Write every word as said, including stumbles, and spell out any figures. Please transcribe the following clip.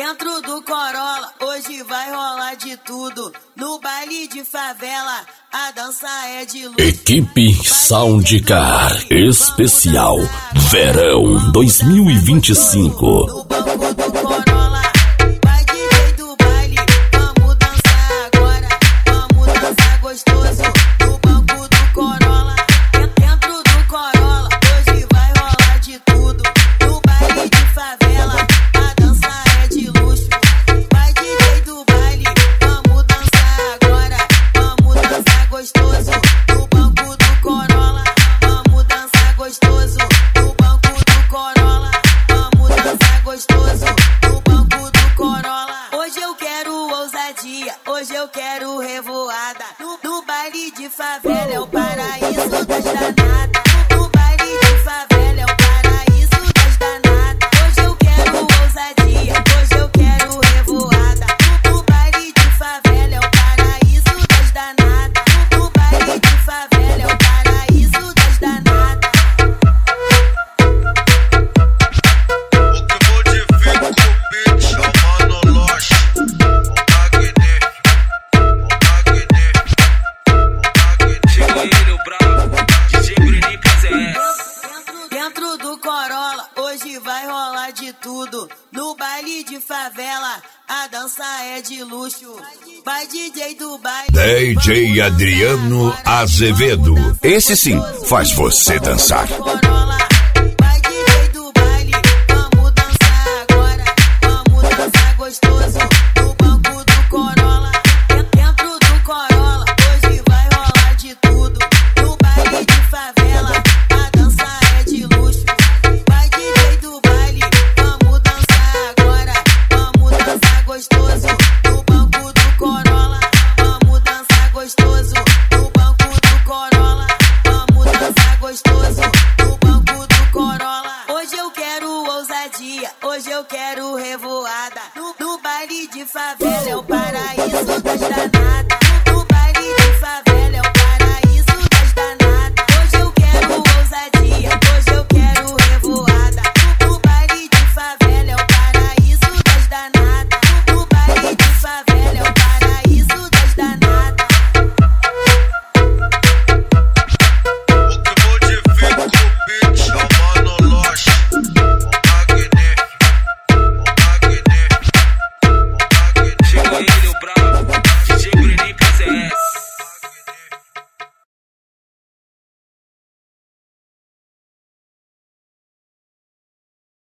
Dentro do Corolla, hoje vai rolar de tudo. No baile de favela, a dança é de luxo. Equipe Soundcar Especial Verão dois mil e vinte e cinco. No banco do Corolla, vai D J do baile, vamos dançar agora, vamos dançar gostoso. No banco do Corolla, dentro do Corolla, hoje vai rolar de tudo. No baile de favela, a dança é de luxo. Vai D J do baile, vamos dançar agora, vamos dançar gostoso. No banco do Corolla, vamos dançar gostoso. No banco do Corolla, vamos dançar gostoso. No banco do Corolla, hoje eu quero ousadia, hoje eu quero revoada. No, no baile de favela é o paraíso das danadas. No baile de favela é o paraíso das danadas. Hoje eu quero ousadia, hoje eu quero revoada. No baile de favela é o paraíso das danadas. No baile de favela é o paraíso das danadas. Dentro do Corolla, hoje vai rolar de tudo. No baile de favela, a dança é de luxo. Vai D J do baile, D J Adriano Azevedo. Esse sim faz você dançar. Corolla, vai D J do baile, vamos dançar agora, vamos dançar gostoso. No banco do Corolla, dentro do Corolla, hoje vai rolar de tudo. No baile de favela, a dança é de luxo. Vai D J do baile, vamos dançar agora, vamos dançar gostoso. No banco do Corolla, vamos dançar gostoso. No banco do Corolla, vamos dançar gostoso. No banco do Corolla, hoje eu quero ousadia, hoje eu quero revoada. No, no baile de favela é o paraíso das danadas.